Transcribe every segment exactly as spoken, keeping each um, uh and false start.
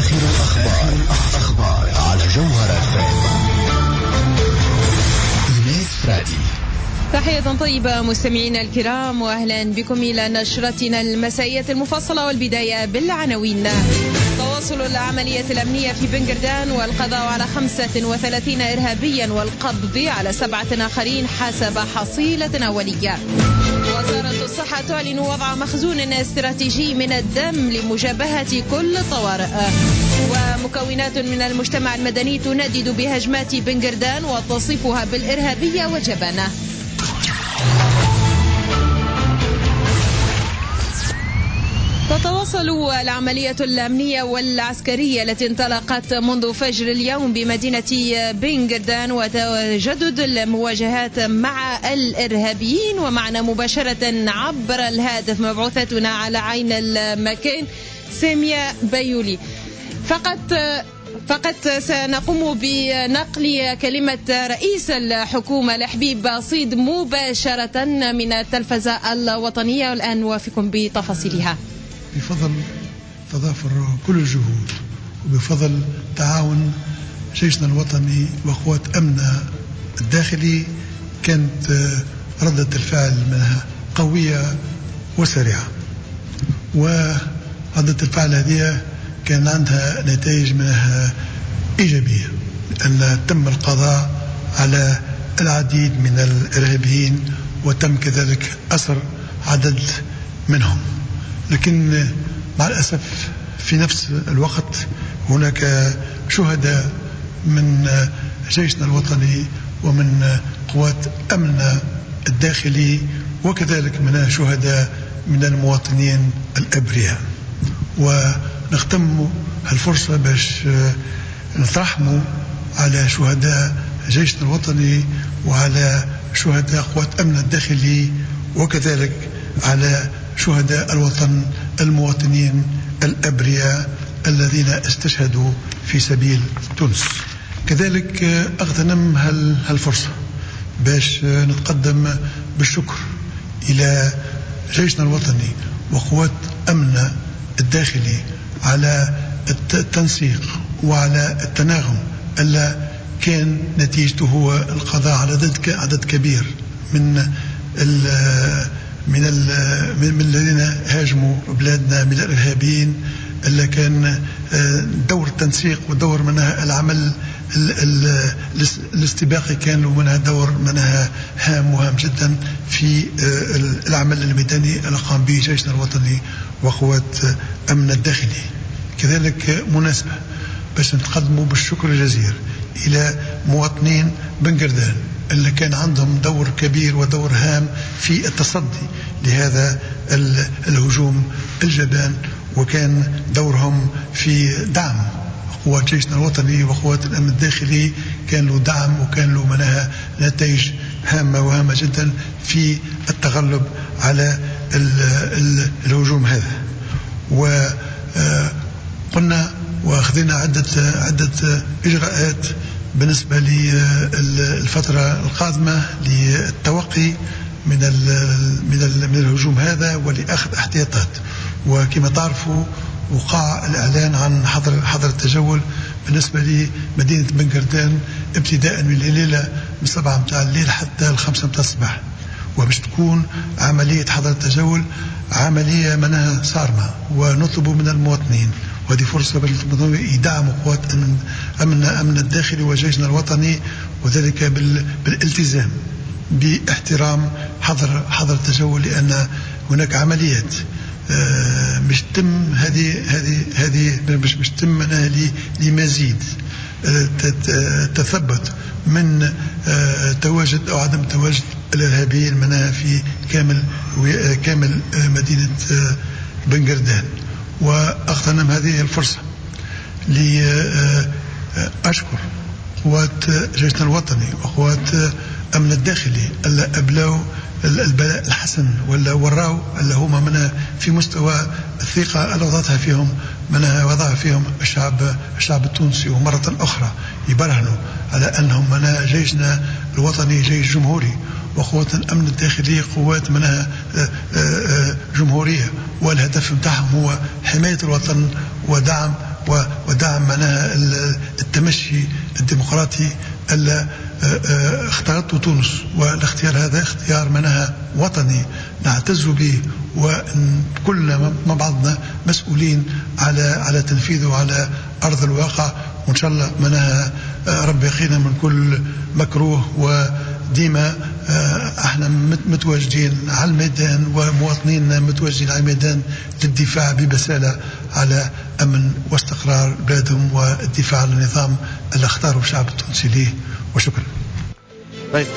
آخر الأخبار, الأخبار على جوهرة إيناس فرادي. تحية طيبة مستمعينا الكرام، وأهلا بكم إلى نشرتنا المسائية المفصلة، والبداية بالعناوين. تواصل العملية الأمنية في بنغردان والقضاء على خمسة وثلاثين إرهابيا والقبض على سبعة آخرين حسب حصيلة أولية. وزارة الصحة تعلن وضع مخزون استراتيجي من الدم لمجابهة كل الطوارئ. ومكونات من المجتمع المدني تندد بهجمات بنغردان وتصفها بالإرهابية والجبانة. تتواصل العملية الأمنية والعسكرية التي انطلقت منذ فجر اليوم بمدينة بنغردان، وتجدد المواجهات مع الإرهابيين. ومعنا مباشرة عبر الهاتف مبعوثتنا على عين المكان سامية بيولي. فقط فقط سنقوم بنقل كلمة رئيس الحكومة لحبيب باسيد مباشرة من التلفزة الوطنية، والآن نوافقكم بتفاصيلها. بفضل تضافر كل الجهود وبفضل تعاون جيشنا الوطني وقوات أمننا الداخلي كانت ردة الفعل منها قوية وسريعة، وردة الفعل هذه كان عندها نتائج منها إيجابية، أن تم القضاء على العديد من الإرهابيين وتم كذلك أسر عدد منهم. لكن مع الأسف في نفس الوقت هناك شهداء من جيشنا الوطني ومن قوات أمننا الداخلي، وكذلك من شهداء من المواطنين الأبرياء. ونختم الفرصة باش نترحموا على شهداء جيشنا الوطني وعلى شهداء قوات أمننا الداخلي، وكذلك على شهداء الوطن المواطنين الأبرياء الذين استشهدوا في سبيل تونس. كذلك أغتنم هالفرصة باش نتقدم بالشكر إلى جيشنا الوطني وقوات أمننا الداخلي على التنسيق وعلى التناغم اللي كان نتيجته هو القضاء على عدد كبير من من من الذين هاجموا بلادنا من الإرهابيين، اللي كان دور التنسيق ودور منها العمل الاستباقي كان له منها دور منها هام وهام جدا في العمل الميداني اللي قام به جيشنا الوطني وقوات أمن الداخلي. كذلك مناسبة باش نتقدموا بالشكر الجزير إلى مواطنين بنغردان اللي كان عندهم دور كبير ودور هام في التصدي لهذا الهجوم الجبان، وكان دورهم في دعم قوات جيشنا الوطني وقوات الأمن الداخلي، كان له دعم وكان له منها نتائج هامة وهامة جدا في التغلب على الهجوم هذا. وقلنا واخذنا عدة عدة إجراءات بالنسبة للفترة القادمة للتوقي من من من الهجوم هذا ولأخذ احتياطات. وكما تعرفوا وقع الإعلان عن حظر حظر التجول بالنسبة لمدينة بنغردان ابتداء من الليلة من سبعة متاع الليل حتى الخمسة متاع الصباح، وباش تكون عملية حظر التجول عملية منها صارمة. ونطلب من المواطنين، وهذه فرصة باش يدعموا قوات أمن أمن الداخلي وجيشنا الوطني، وذلك بالالتزام باحترام حظر حظر التجول، لأن هناك عمليات مش تم هذه هذه هذه مش مش تم منها لمزيد تثبت من تواجد أو عدم تواجد الإرهابيين منها في كامل كامل مدينة بنغردان. وأغتنم هذه الفرصة لأشكر قوات جيشنا الوطني وقوات أمن الداخلي اللي أبلوا البلاء الحسن ولا وراو اللي هما منها في مستوى الثقة اللي وضعتها فيهم منها وضعها فيهم الشعب الشعب التونسي، ومرة أخرى يبرهنوا على أنهم منها جيشنا الوطني جيش جمهوري، وقوات الأمن الداخلي قوات منها جمهورية، والهدف متاعهم هو حماية الوطن ودعم ودعم معناها التمشي الديمقراطي اللي اختارته تونس. والاختيار هذا اختيار معناها وطني نعتز به، وكلنا مع بعضنا مسؤولين على على تنفيذه على أرض الواقع. وإن شاء الله معناها ربي يقينا من كل مكروه، وديما احنا متواجدين على الميدان ومواطنين متواجدين على الميدان للدفاع ببسالة على أمن واستقرار بلادهم والدفاع عن النظام اللي اختاره الشعب التونسي ليه. وشكرا. طيب.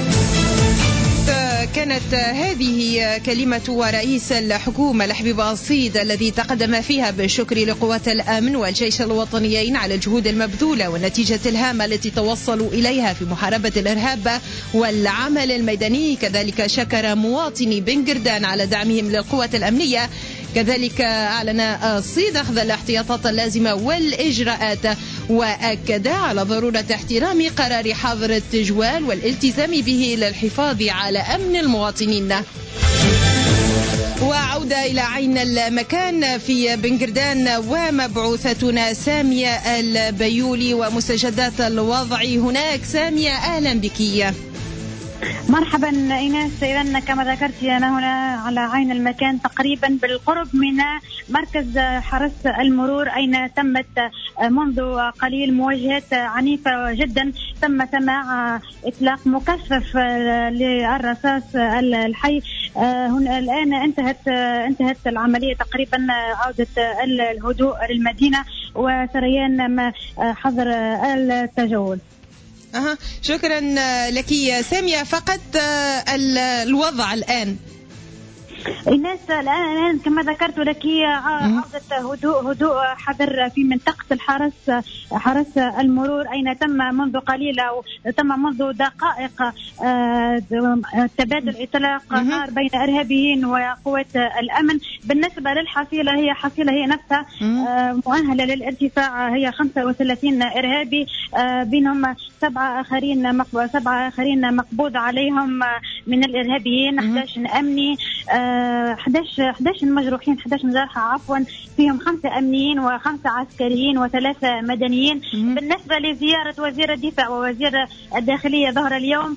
كانت هذه كلمة رئيس الحكومة الحبيب الصيد الذي تقدم فيها بالشكر لقوات الأمن والجيش الوطنيين على الجهود المبذولة والنتيجة الهامة التي توصلوا إليها في محاربة الإرهاب والعمل الميداني. كذلك شكر مواطني بنجردان على دعمهم للقوات الأمنية. كذلك أعلن الصيد أخذ الاحتياطات اللازمة والإجراءات، وأكد على ضرورة احترام قرار حظر التجوال والالتزام به للحفاظ على أمن المواطنين. وعودة إلى عين المكان في بنجردان ومبعوثتنا سامية البيولي ومستجدات الوضع هناك. سامية أهلا بك. مرحبا إيناس. إذن كما ذكرت أنا هنا على عين المكان تقريبا بالقرب من مركز حرس المرور، أين تمت منذ قليل مواجهات عنيفة جدا. تم سماع إطلاق مكثف للرصاص الحي. هنا الآن انتهت انتهت العملية تقريبا، عودة الهدوء للمدينة وسريان حظر التجول. أها شكرا لك يا سامية. فقط الوضع الآن الناس الآن الآن كما ذكرت لك عودة هدوء هدوء حذر في منطقة الحرس حرس المرور، أين تم منذ قليل أو تم منذ دقائق تبادل إطلاق نار بين إرهابيين وقوات الأمن. بالنسبة للحصيلة هي حصيلة هي نفسها مؤهلة للارتفاع، هي خمسة وثلاثين إرهابي، بينهم سبعة آخرين سبعة آخرين مقبوض عليهم من الإرهابيين، أحد عشر أمني، أحد عشر مجروحين، أحد عشر جرحى عفوا، فيهم خمسة أمنيين وخمسة عسكريين وثلاثة مدنيين. بالنسبة لزيارة وزير الدفاع ووزير الداخلية ظهر اليوم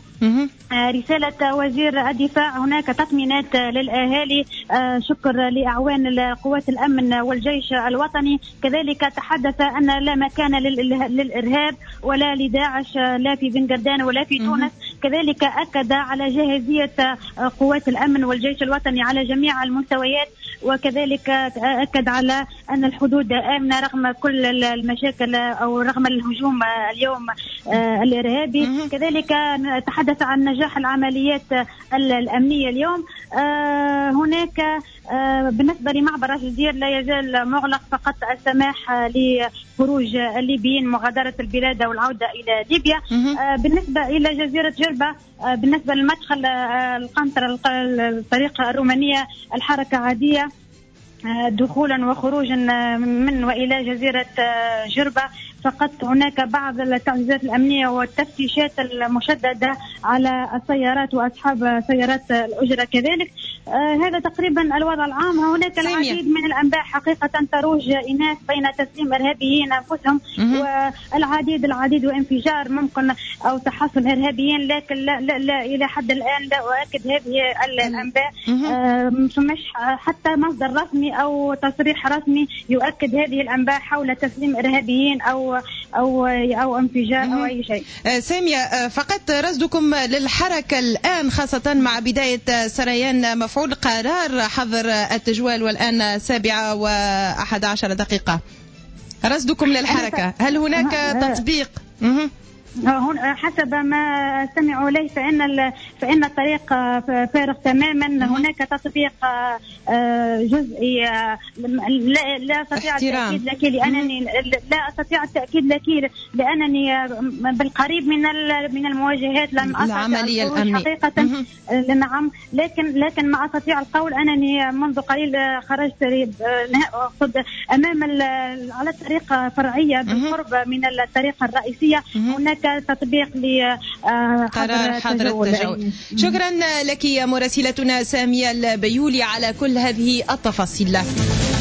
رسالة وزير الدفاع، هناك تطمينات للأهالي، شكر لأعوان قوات الأمن والجيش الوطني. كذلك تحدث أن لا مكان للإرهاب ولا لداعش لا في بنجردان ولا في تونس. كذلك أكد على جاهزية قوات الأمن والجيش الوطني على جميع المستويات، وكذلك أكد على أن الحدود آمنة رغم كل المشاكل أو رغم الهجوم اليوم الإرهابي. كذلك تحدث عن نجاح العمليات الأمنية اليوم. هناك بالنسبة لمعبر الجزير لا يزال مغلق، فقط السماح لخروج الليبيين مغادرة البلاد والعودة إلى ليبيا. بالنسبة إلى جزيرة جربة، بالنسبة للمدخل القنطرة الطريق الرومانية الحركة عادية دخولا وخروجا من وإلى جزيرة جربة، فقط هناك بعض التعزيزات الأمنية والتفتيشات المشددة على السيارات وأصحاب سيارات الأجرة كذلك. آه هذا تقريبا الوضع العام. هناك سيمية. العديد من الأنباء حقيقة تروج إناث بين تسليم إرهابيين أنفسهم والعديد العديد وانفجار ممكن أو تحصن إرهابيين، لكن لا, لا, لا إلى حد الآن لا أؤكد هذه الأنباء. آه مش حتى مصدر رسمي أو تصريح رسمي يؤكد هذه الأنباء حول تسليم إرهابيين أو أو أو انفجار أو أي شيء. سامية، فقط رصدكم للحركة الآن خاصة مع بداية سريان مفعول قرار حظر التجوال والآن سابعة وأحد عشر دقيقة، رصدكم للحركة، هل هناك تطبيق؟ حسب ما سمعوا لي فإن فإن الطريق فارغ تماما. هناك تطبيق جزئي لا لا استطيع التأكيد لك لأنني لا استطيع التأكيد لك لأنني بالقريب من من المواجهات لم أستطع حقيقة. نعم، لكن لكن ما أستطيع القول أنني منذ قليل خرجت أمام على الطريق فرعية بالقرب من الطريق الرئيسية. هناك تطبيق لقرار حظر التجول. شكرا لك يا مراسلتنا سامية البيولي على كل هذه التفاصيل.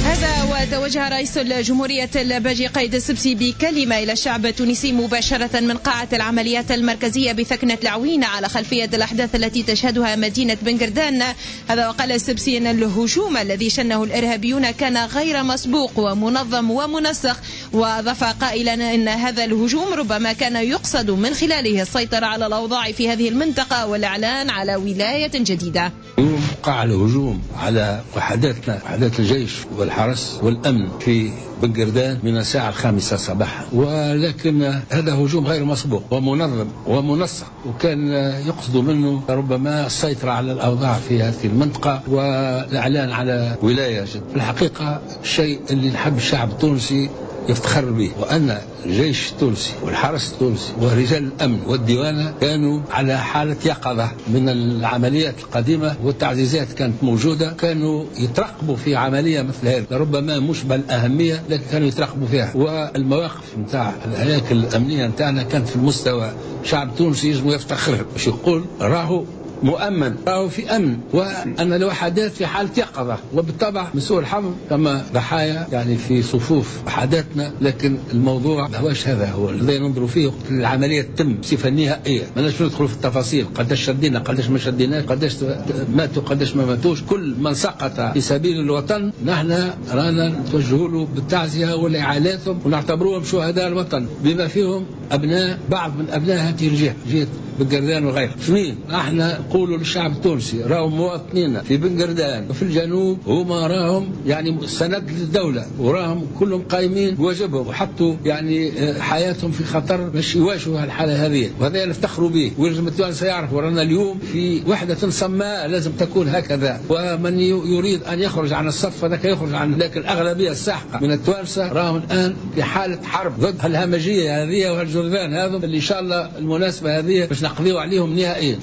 هذا وتوجه رئيس الجمهورية الباجي قايد السبسي بكلمة إلى الشعب التونسي مباشرة من قاعة العمليات المركزية بثكنة العوينة على خلفية الأحداث التي تشهدها مدينة بنغردان. هذا وقال السبسي أن الهجوم الذي شنه الإرهابيون كان غير مسبوق ومنظم ومنسق، وأضاف قائلا أن هذا الهجوم ربما كان يقصد من خلاله السيطرة على الأوضاع في هذه المنطقة والإعلان على ولاية جديدة. وقع الهجوم على وحداتنا، وحدات الجيش والحرس والأمن في بنغردان من الساعة الخامسة صباحا، ولكن هذا هجوم غير مسبوق ومنظم ومنسق، وكان يقصد منه ربما السيطرة على الأوضاع في هذه المنطقة والإعلان على ولاية جديدة. في الحقيقة الشيء اللي نحب الشعب التونسي يفتخر به، وأن الجيش التونسي والحرس التونسي ورجال الأمن والديوانة كانوا على حالة يقظة من العمليات القديمة، والتعزيزات كانت موجودة، كانوا يترقبوا في عملية مثل هذه ربما مش بالأهمية لكن كانوا يترقبوا فيها. والمواقف نتاع الهياكل الأمنية نتاعنا كانت في المستوى الشعب التونسي يجب يفتخر باش يقول راهو مؤمن، راهو في أمن، وأن الوحدات في حالة يقظة. وبالطبع من سوء الحظ كما ضحايا يعني في صفوف وحداتنا، لكن الموضوع ما هوش هذا هو الذي ننظر فيه. العملية تتم بصفة نهائية، ما نجمش ندخل في التفاصيل قداش شدينا قداش ما شديناش، قداش ماتوا قداش ما ماتوش. كل من سقط في سبيل الوطن نحن رانا نتوجه له بالتعزية والإعالاتهم ونعتبروهم شهداء الوطن، بما فيهم أبناء بعض من أبناء هذه الجهة، جهة بنغردان وغيره. شنين احنا نقولوا للشعب التونسي راهم مواطنين في بنغردان وفي الجنوب هما راهم يعني سند للدولة، وراهم كلهم قايمين بواجبهم وحطوا يعني حياتهم في خطر باش يواجهوا الحالة هذه، وهذا نفتخروا به. ولازم التوانسة يعرفوا رانا اليوم في وحدة صماء لازم تكون هكذا، ومن يريد أن يخرج عن الصف هذاك يخرج عنه، لكن الأغلبية الساحقة من التوانسة راهم الآن في حالة حرب ضد الهمجية هذه وهالجرذان هذا اللي إن شاء الله المناسبة هذه باش نقضيوا عليهم نهائيا.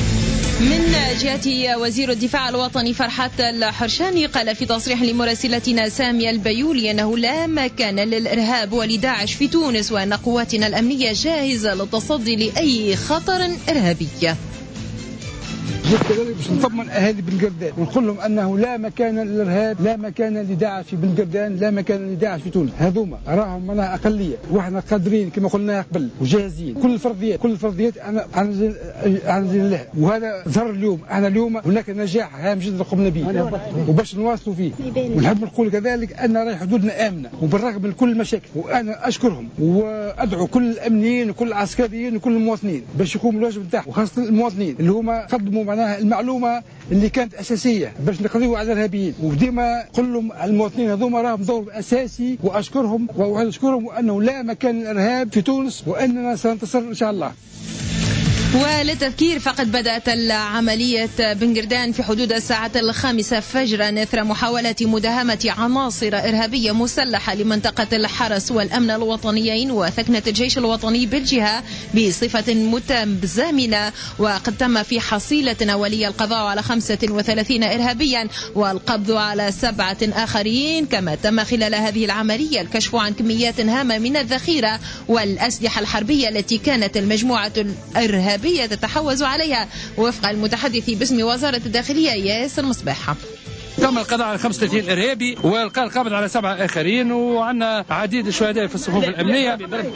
من جهته وزير الدفاع الوطني فرحات الحرشاني قال في تصريح لمراسلتنا سامية البيولي أنه لا مكان للإرهاب ولداعش في تونس، وأن قواتنا الأمنية جاهزة للتصدي لأي خطر إرهابي. كذلك باش نطمن اهالي بنغردان ونقول لهم انه لا مكان للارهاب، لا مكان لداعش في بنغردان، لا مكان لداعش في تونس. هذوما راهم معناها اقليه، وحنا قادرين كما قلنا قبل وجاهزين. كل الفرضيات كل الفرضيات انا عن لها، وهذا ظهر اليوم. احنا اليوم هناك نجاح هام جدا قمنا به وباش نواصلوا فيه. ونحب نقول كذلك ان راهي حدودنا امنه وبالرغم من كل المشاكل، وانا اشكرهم وادعو كل الامنيين وكل العسكريين وكل المواطنين باش يقوموا بالواجب نتاعهم، وخاصه المواطنين اللي هما قدموا معناها المعلومه اللي كانت اساسيه باش نقضيوا على الارهابيين. وديما نقول لهم المواطنين هذوما راهم دور اساسي، واشكرهم واشكرهم وانه لا مكان للارهاب في تونس، واننا سننتصر ان شاء الله. وللتذكير فقد بدأت العملية بنغردان في حدود الساعة الخامسة فجرا إثر محاولة مداهمة عناصر إرهابية مسلحة لمنطقة الحرس والأمن الوطنيين وثكنة الجيش الوطني بالجهة بصفة متزامنة. وقد تم في حصيلة أولية القضاء على خمسة وثلاثين إرهابيا والقبض على سبعة آخرين، كما تم خلال هذه العملية الكشف عن كميات هامة من الذخيرة والأسلحة الحربية التي كانت المجموعة الإرهابية تتحوز عليها، وفق المتحدث باسم وزارة الداخلية ياسر مصباح. تم القضاء على خمسة وثلاثين إرهابي والقى القبض على سبعة آخرين، وعندنا عديد الشهداء في الصفوف الأمنية.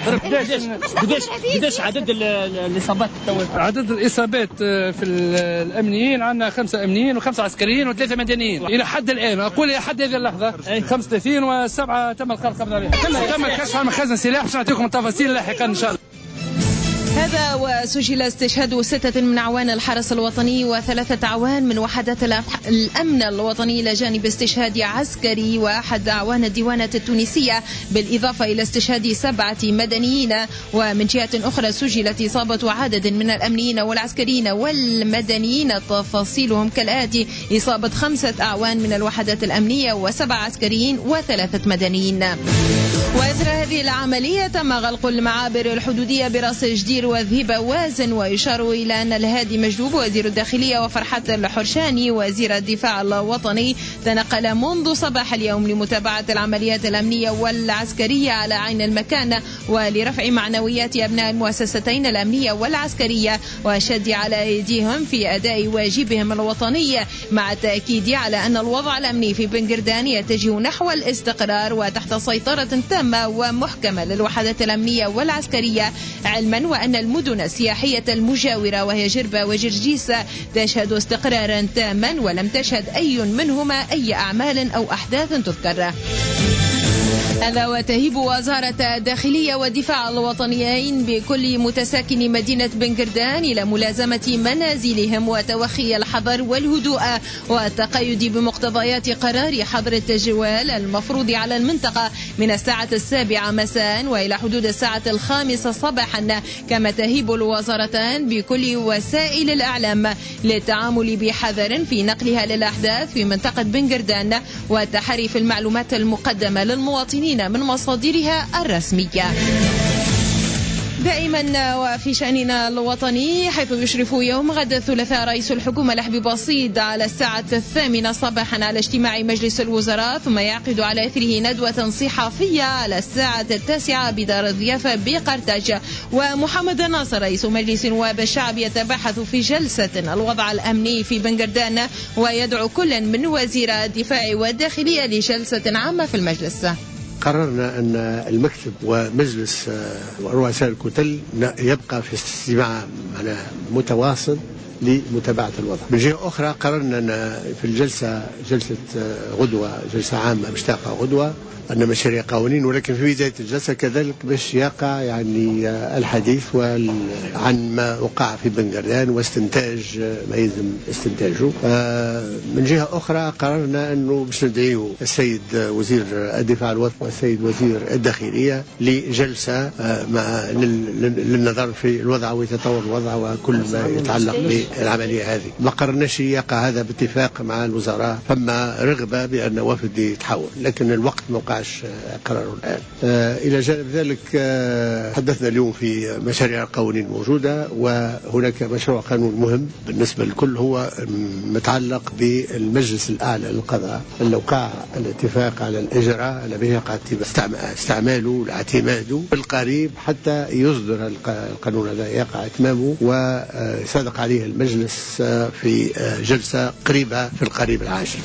قداش قداش عدد الإصابات؟ عدد الإصابات في الأمنيين عندنا خمسة أمنيين وخمسة عسكريين وثلاثة مدنيين إلى حد الآن. أقول إلى حد هذه اللحظة خمسة وثلاثين وسبعة تم القاء القبض عليهم. تم الكشف عن مخازن سلاح باش نعطيكم التفاصيل لاحقا إن شاء الله. هذا وسجل استشهاد ستة من أعوان الحرس الوطني وثلاثة أعوان من وحدات الأمن الوطني، إلى جانب استشهاد عسكري وأحد أعوان الديوانة التونسية، بالإضافة إلى استشهاد سبعة مدنيين. ومن جهة أخرى سجلت إصابة عدد من الأمنيين والعسكريين والمدنيين، تفاصيلهم كالآتي: إصابة خمسة أعوان من الوحدات الأمنية وسبع عسكريين وثلاثة مدنيين. وإثر هذه العملية تم غلق المعابر الحدودية براس جدير الوزير وذهيب وازن. ويشار إلى أن الهادي مجدوب وزير الداخلية وفرحات الحرشاني وزير الدفاع الوطني تنقل منذ صباح اليوم لمتابعة العمليات الأمنية والعسكرية على عين المكان ولرفع معنويات أبناء المؤسستين الأمنية والعسكرية والشد على أيديهم في أداء واجبهم الوطني، مع التأكيد على أن الوضع الأمني في بنغردان يتجه نحو الاستقرار وتحت سيطرة تامة ومحكمة للوحدات الأمنية والعسكرية، علما وأن المدن السياحية المجاورة وهي جربة وجرجيس تشهد استقرارا تاما ولم تشهد أي منهما أي أعمال أو أحداث تذكر. هذا وتهيب وزارة الداخلية والدفاع الوطنيين بكل متساكني مدينة بنغردان إلى ملازمة منازلهم وتوخي الحذر والهدوء والتقيد بمقتضيات قرار حظر التجوال المفروض على المنطقة من الساعة السابعة مساء وإلى حدود الساعة الخامسة صباحا. كما تهيب الوزارتان بكل وسائل الإعلام للتعامل بحذر في نقلها للأحداث في منطقة بنغردان والتحري في المعلومات المقدمة للمواطنين من مصادرها الرسمية. دائما وفي شأننا الوطني، حيث يشرف يوم غد الثلاثاء رئيس الحكومة لحبي بسيط على الساعة الثامنة صباحا على اجتماع مجلس الوزراء، ثم يعقد على إثره ندوة صحفية على الساعة التاسعة بدار الضيافة بقرطاج. ومحمد الناصر رئيس مجلس نواب الشعب يتباحث في جلسة الوضع الأمني في بنغردان ويدعو كل من وزير الدفاع والداخلية لجلسة عامة في المجلس. قررنا أن المكتب ومجلس رؤساء الكتل يبقى في استماع متواصل لمتابعة الوضع. من جهة أخرى قررنا أن في الجلسة جلسة غدوة جلسة عامة مشتاقة غدوة أن مشاريع قوانين، ولكن في بداية الجلسة كذلك باش يقع يعني الحديث عن ما وقع في بنغردان واستنتاج ما يلزم استنتاجه. من جهة أخرى قررنا أنه باش ندعيه السيد وزير الدفاع الوطني والسيد وزير الداخلية لجلسة مع للنظر في الوضع وتطور الوضع وكل ما يتعلق بالعملية هذه. ما قررناش يقع هذا باتفاق مع الوزراء، فما رغبة بأن وفد يتحول، لكن الوقت موقع قرار الآن. آه إلى جانب ذلك آه حدثنا اليوم في مشاريع القوانين موجودة، وهناك مشروع قانون مهم بالنسبة للكل هو متعلق بالمجلس الأعلى للقضاء، اللي وقع الاتفاق على الإجراء على به استعماله اعتماده بالقريب حتى يصدر القانون هذا يقع إتمامه ويصادق عليه المجلس في جلسة قريبة في القريب العاجل.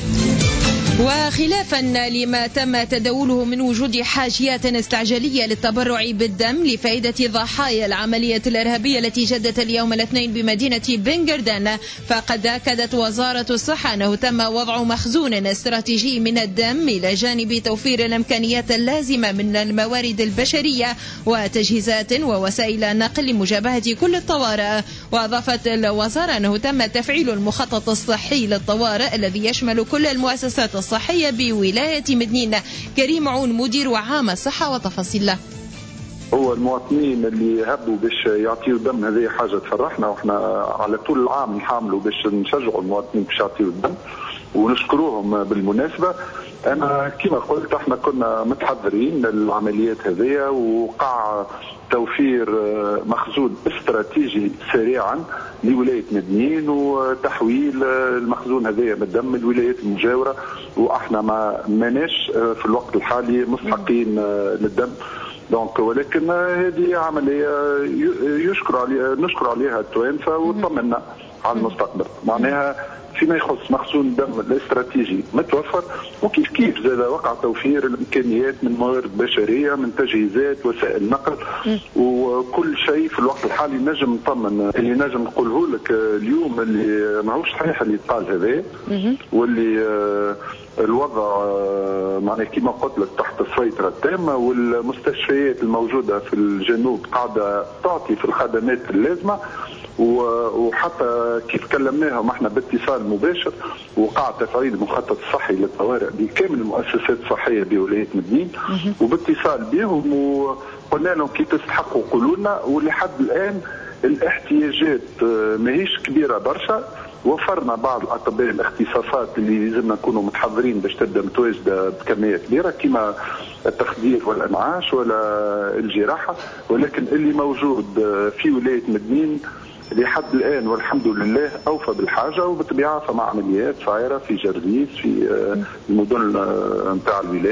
وخلافا لما تم تداوله من وجود حاجيات استعجالية للتبرع بالدم لفائدة ضحايا العملية الإرهابية التي جدت اليوم الاثنين بمدينة بنغردان، فقد أكدت وزارة الصحة أنه تم وضع مخزون استراتيجي من الدم إلى جانب توفير الإمكانيات اللازمة من الموارد البشرية وتجهيزات ووسائل نقل لمجابهة كل الطوارئ. وأضافت الوزارة أنه تم تفعيل المخطط الصحي للطوارئ الذي يشمل كل المؤسسات الصحية بولاية مدنين. كريم عون مدير وعام الصحة وتفاصيل له. هو المواطنين اللي هبوا باش يعطيوا دم هذه حاجة تفرحنا، وإحنا على طول العام نحاملوا باش نشجعوا المواطنين باش يعطيوا الدم ونشكروهم بالمناسبة. أنا كما قلت احنا كنا متحضرين للعمليات هذه، وقع توفير مخزون استراتيجي سريعا لولاية مدنين وتحويل المخزون هذا من الدم للولايات المجاورة، واحنا ما ماناش في الوقت الحالي مستحقين للدم. دونك ولكن هذه عملية يشكر عليها نشكر عليها التوانسة وطمنا على المستقبل. معناها فيما يخص مخزون الدم الاستراتيجي متوفر، وكيف كيف زاد وقع توفير الامكانيات من موارد بشريه من تجهيزات وسائل نقل وكل شيء في الوقت الحالي. نجم نطمن اللي نجم نقوله لك اليوم اللي ماهوش صحيح اللي قال هذا، واللي الوضع معناه كما قلت لك تحت السيطره التامه، والمستشفيات الموجوده في الجنوب قاعده تعطي في الخدمات اللازمه، وحتى كيف كلمناهم احنا باتصال مباشر وقع تفعيل المخطط الصحي للطوارئ بكامل المؤسسات الصحيه بولايه مدنين، وباتصال بهم وقلنا لهم كي تستحقوا قولوا لنا. ولحد الان الاحتياجات ماهيش كبيره برشا، وفرنا بعض الاطباء الاختصاصات اللي لازمنا نكونوا متحضرين باش تبدا متواجده بكميه كبيره كما التخدير والانعاش ولا الجراحه، ولكن اللي موجود في ولايه مدنين لحد الان والحمد لله اوفى بالحاجه، وبالطبيعه فما عمليات صايره في جرجيس في المدن نتاع الولايه.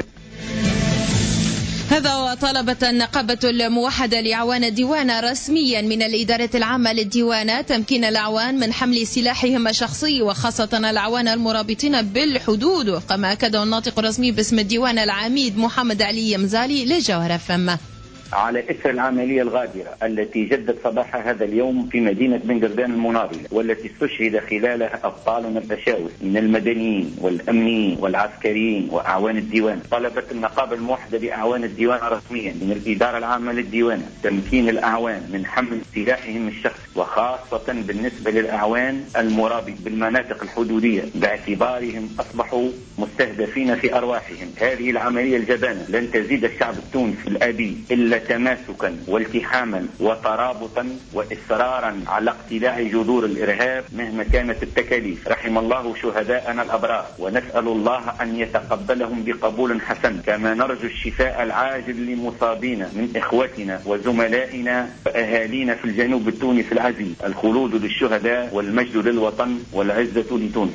هذا وطلبت النقابة الموحدة لأعوان الديوان رسميا من الإدارة العامة للديوان تمكين الأعوان من حمل سلاحهم الشخصي، وخاصة الأعوان المرابطين بالحدود، وفق ما أكده الناطق الرسمي باسم الديوان العميد محمد علي مزالي لجوهرة فم. على إثر العملية الغادرة التي جدت صباح هذا اليوم في مدينة بنجردان المناضلة، والتي استشهد خلالها أبطالنا التشاوس من المدنيين والأمنيين والعسكريين وأعوان الديوان، طلبت النقابة الموحدة لأعوان الديوان رسميا من الإدارة العامة للديوان تمكين الأعوان من حمل سلاحهم الشخصي، وخاصة بالنسبة للأعوان المرابط بالمناطق الحدودية باعتبارهم أصبحوا مستهدفين في أرواحهم. هذه العملية الجبانة لن تزيد الشعب التونسي الأبي إلا تماسكا والتحاما وترابطا وإصرارا على اقتلاع جذور الإرهاب مهما كانت التكاليف. رحم الله شهداءنا الأبرار، ونسأل الله أن يتقبلهم بقبول حسن، كما نرجو الشفاء العاجل لمصابين من إخوتنا وزملائنا وأهالينا في الجنوب التونسي العزيز. الخلود للشهداء والمجد للوطن والعزة لتونس.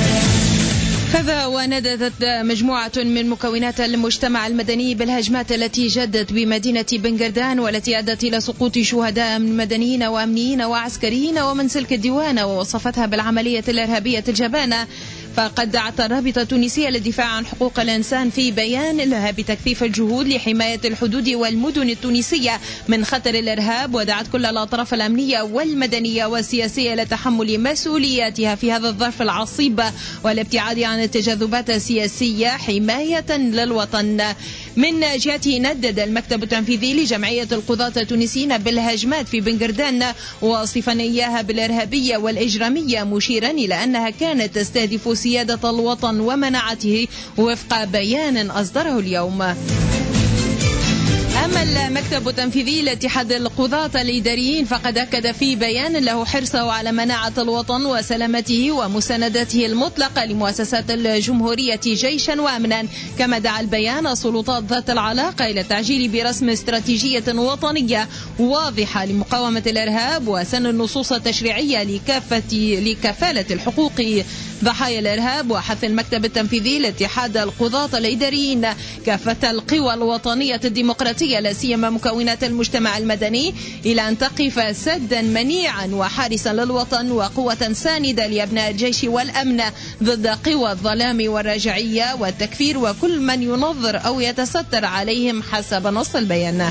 هذا ونددت مجموعة من مكونات المجتمع المدني بالهجمات التي جدت بمدينة بنجردان والتي أدت إلى سقوط شهداء من مدنيين وأمنيين وعسكريين ومن سلك الديوان، ووصفتها بالعملية الإرهابية الجبانة. فقد دعت الرابطة التونسية للدفاع عن حقوق الإنسان في بيان لها بتكثيف الجهود لحماية الحدود والمدن التونسية من خطر الإرهاب، ودعت كل الأطراف الأمنية والمدنية والسياسية لتحمل مسؤولياتها في هذا الظرف العصيب والابتعاد عن التجاذبات السياسية حماية للوطن. من جهته ندد المكتب التنفيذي لجمعية القضاة التونسيين بالهجمات في بنجردان واصفا إياها بالإرهابية والإجرامية، مشيرا إلى أنها كانت تستهدف سيادة الوطن ومناعته وفق بيان أصدره اليوم. أما المكتب التنفيذي لاتحاد القضاة الإداريين فقد أكد في بيان له حرصه على مناعة الوطن وسلامته ومساندته المطلقة لمؤسسات الجمهورية جيشا وأمنا، كما دعا البيان السلطات ذات العلاقة إلى التعجيل برسم استراتيجية وطنية واضحة لمقاومة الإرهاب وسن النصوص التشريعية لكافة لكفالة الحقوق ضحايا الإرهاب. وحث المكتب التنفيذي لاتحاد القضاة الإداريين كافة القوى الوطنية الديمقراطية لا سيما مكونات المجتمع المدني إلى أن تقف سدا منيعا وحارسا للوطن وقوة ساندة لأبناء الجيش والأمن ضد قوى الظلام والرجعية والتكفير وكل من ينظر أو يتستر عليهم حسب نص البيان.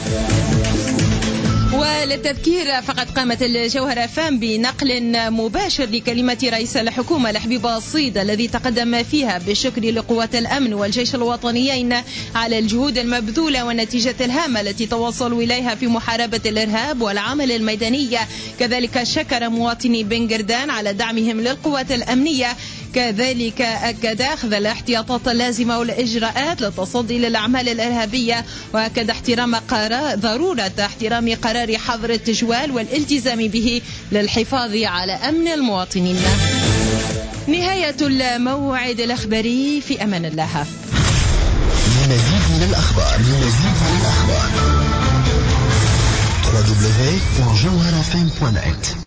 وللتذكير فقد قامت الجوهرة فام بنقل مباشر لكلمة رئيس الحكومة الحبيب الصيد الذي تقدم فيها بالشكر لقوات الأمن والجيش الوطنيين على الجهود المبذولة والنتيجة الهامة التي توصلوا إليها في محاربة الإرهاب والعمل الميداني. كذلك شكر مواطني بنجردان على دعمهم للقوات الأمنية، كذلك أكد أخذ الاحتياطات اللازمة والإجراءات للتصدي للأعمال الإرهابية، وأكد احترام قرار ضرورة احترام قرار حظر التجوال والالتزام به للحفاظ على أمن المواطنين. نهاية الموعد الإخباري، في أمان الله. لمزيد من الأخبار لمزيد من الأخبار دبليو دبليو دبليو دوت جوهرة إف إم دوت نت